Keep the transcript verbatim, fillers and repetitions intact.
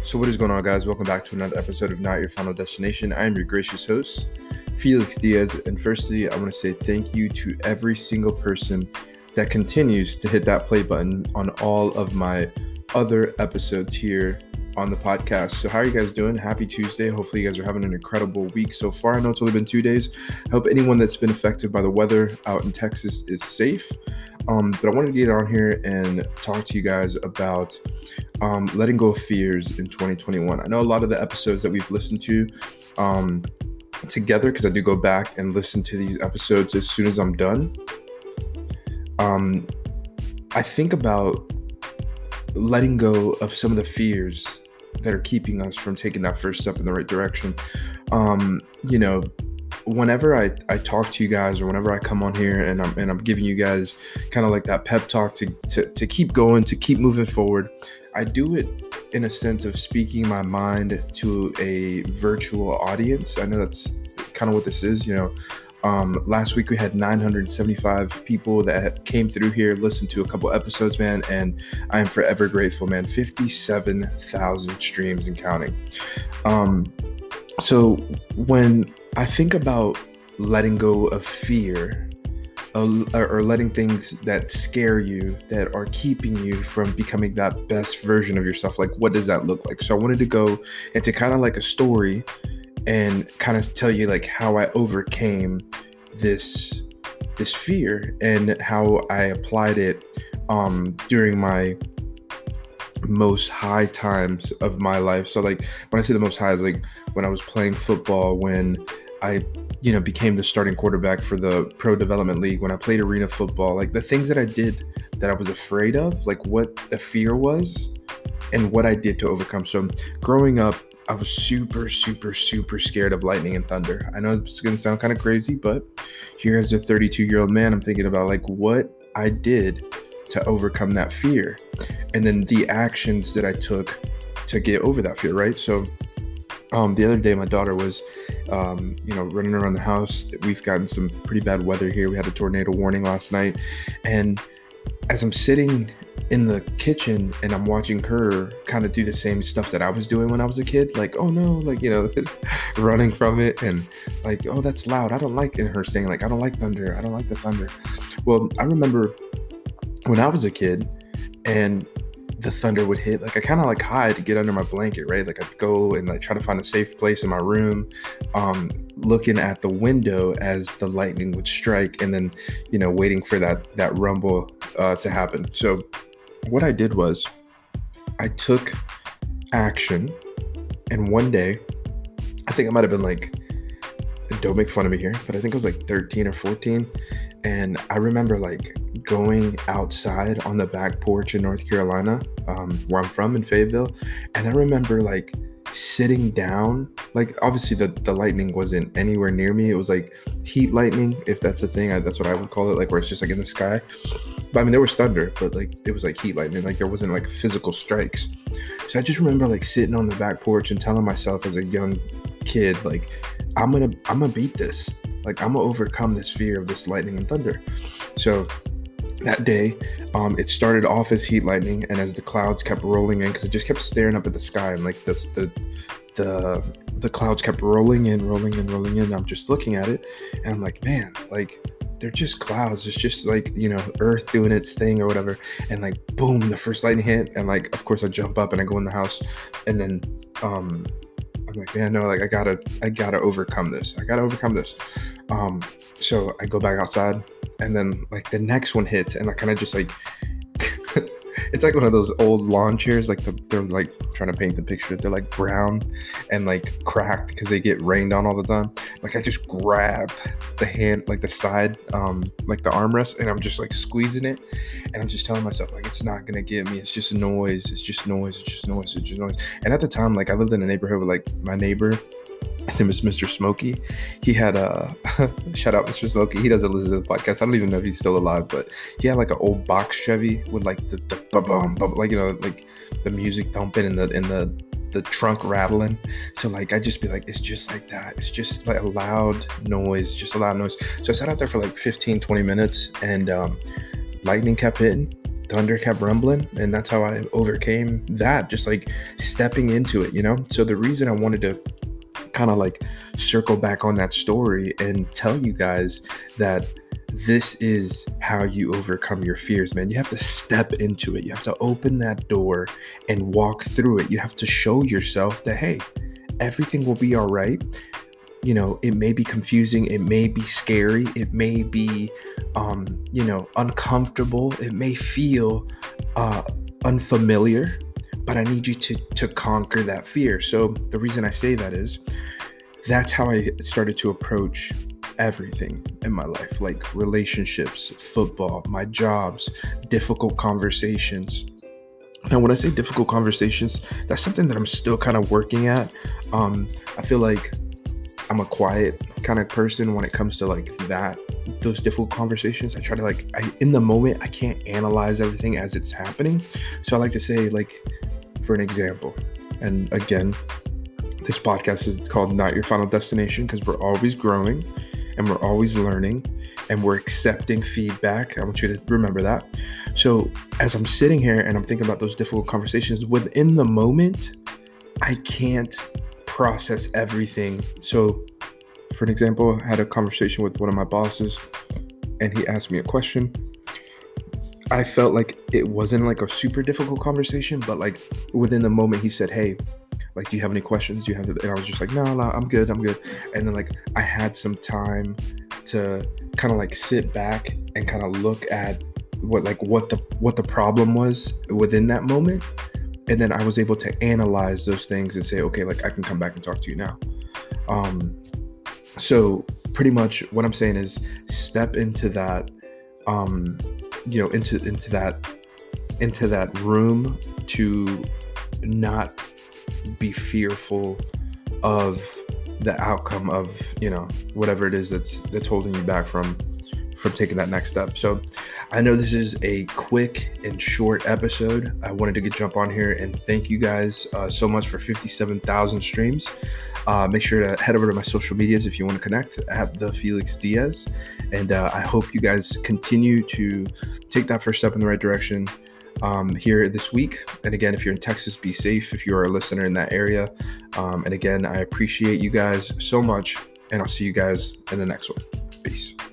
So what is going on, guys? Welcome back to another episode of Not Your Final Destination. I am your gracious host, Felix Diaz. And firstly, I want to say thank you to every single person that continues to hit that play button on all of my other episodes here on the podcast. So how are you guys doing? Happy Tuesday. Hopefully you guys are having an incredible week so far. I know it's only been two days. I hope anyone that's been affected by the weather out in Texas is safe. Um, but I wanted to get on here and talk to you guys about um, letting go of fears in twenty twenty-one. I know a lot of the episodes that we've listened to um, together, because I do go back and listen to these episodes as soon as I'm done. Um, I think about letting go of some of the fears that are keeping us from taking that first step in the right direction. Um, you know, whenever I, I talk to you guys, or whenever I come on here and I'm and I'm giving you guys kind of like that pep talk to, to to keep going, to keep moving forward, I do it in a sense of speaking my mind to a virtual audience. I know that's kind of what this is. You know, um, last week we had nine hundred seventy-five people that came through here, listened to a couple episodes, man, and I am forever grateful, man. fifty-seven thousand streams and counting. Um, so when I think about letting go of fear, uh, or letting things that scare you, that are keeping you from becoming that best version of yourself, like what does that look like? So I wanted to go into kind of like a story and kind of tell you like how I overcame this this fear and how I applied it um, during my most high times of my life. So like when I say the most high, is like when I was playing football, when I, you know, became the starting quarterback for the Pro Development League, when I played arena football, like the things that I did that I was afraid of, like what the fear was and what I did to overcome. So growing up, I was super, super, super scared of lightning and thunder. I know it's going to sound kind of crazy, but here as a thirty-two year old man, I'm thinking about like what I did to overcome that fear, and then the actions that I took to get over that fear, right? So um, the other day, my daughter was, um, you know, running around the house. We've gotten some pretty bad weather here. We had a tornado warning last night. And as I'm sitting in the kitchen and I'm watching her kind of do the same stuff that I was doing when I was a kid, like, oh no, like, you know, running from it, and like, oh, that's loud. I don't like it. Her saying like, I don't like thunder. I don't like the thunder. Well, I remember when I was a kid and the thunder would hit, like I kind of like hide to get under my blanket, right? Like I'd go and like try to find a safe place in my room, um, looking at the window as the lightning would strike, and then, you know, waiting for that, that rumble uh, to happen. So what I did was I took action, and one day, I think I might've been like, don't make fun of me here, but I think I was like thirteen or fourteen. And I remember like going outside on the back porch in North Carolina, um, where I'm from in Fayetteville. And I remember like sitting down, like obviously the, the lightning wasn't anywhere near me. It was like heat lightning, if that's a thing. I, that's what I would call it, like where it's just like in the sky. But I mean, there was thunder, but like it was like heat lightning. Like there wasn't like physical strikes. So I just remember like sitting on the back porch and telling myself as a young kid, like, I'm gonna, I'm gonna beat this. Like I'm gonna overcome this fear of this lightning and thunder. So that day, um, it started off as heat lightning, and as the clouds kept rolling in, because it just kept staring up at the sky, and like this, the the the clouds kept rolling in, rolling in, rolling in. And I'm just looking at it, and I'm like, man, like they're just clouds. It's just like, you know, Earth doing its thing or whatever. And like, boom, the first lightning hit, and like, of course, I jump up and I go in the house, and then um, I'm like, man, no, like I gotta, I gotta overcome this. I gotta overcome this. Um, so I go back outside, and then like the next one hits, and I kind of just like, it's like one of those old lawn chairs, like the, they're like trying to paint the picture. They're like brown and like cracked because they get rained on all the time. Like I just grab the hand, like the side, um, like the armrest, and I'm just like squeezing it, and I'm just telling myself like, it's not gonna get me. It's just noise. It's just noise. It's just noise. It's just noise. And at the time, like I lived in a neighborhood with like my neighbor. His name is Mister Smokey. He had a shout out Mister Smokey. He doesn't listen to the podcast. I don't even know if he's still alive, but he had like an old box Chevy with like the, the ba-bum, ba-bum, like, you know, like the music thumping and the and the the trunk rattling. So like I just be like, it's just like that. It's just like a loud noise, just a loud noise. So I sat out there for like fifteen, twenty minutes, and um, lightning kept hitting. thunder kept rumbling, and that's how I overcame that, just like stepping into it, you know? So the reason I wanted to kind of like circle back on that story and tell you guys that this is how you overcome your fears, man. You have to step into it. You have to open that door and walk through it. You have to show yourself that, hey, everything will be all right. You know, it may be confusing. It may be scary. It may be, um, you know, uncomfortable. It may feel uh, unfamiliar, but I need you to to conquer that fear. So the reason I say that is that's how I started to approach everything in my life, like relationships, football, my jobs, difficult conversations. And when I say difficult conversations, that's something that I'm still kind of working at. Um, I feel like I'm a quiet kind of person when it comes to like that, those difficult conversations. I try to like, I, in the moment, I can't analyze everything as it's happening. So I like to say, like, for an example, and again, this podcast is called Not Your Final Destination because we're always growing and we're always learning and we're accepting feedback. I want you to remember that. So as I'm sitting here and I'm thinking about those difficult conversations within the moment, I can't process everything. So for an example, I had a conversation with one of my bosses and he asked me a question. I felt like it wasn't like a super difficult conversation, but like within the moment he said, hey, like, do you have any questions? Do you have, and I was just like, no, no, I'm good. I'm good. And then like, I had some time to kind of like sit back and kind of look at what, like what the, what the problem was within that moment. And then I was able to analyze those things and say, okay, like I can come back and talk to you now. Um, so pretty much what I'm saying is step into that, um, you know, into, into that, into that room to not be fearful of the outcome of, you know, whatever it is that's, that's holding you back from, from taking that next step. So I know this is a quick and short episode. I wanted to get jump on here and thank you guys uh, so much for fifty-seven thousand streams. Uh, make sure to head over to my social medias if you want to connect at the Felix Diaz. And uh, I hope you guys continue to take that first step in the right direction um, here this week. And again, if you're in Texas, be safe if you are a listener in that area. Um, and again, I appreciate you guys so much, and I'll see you guys in the next one. Peace.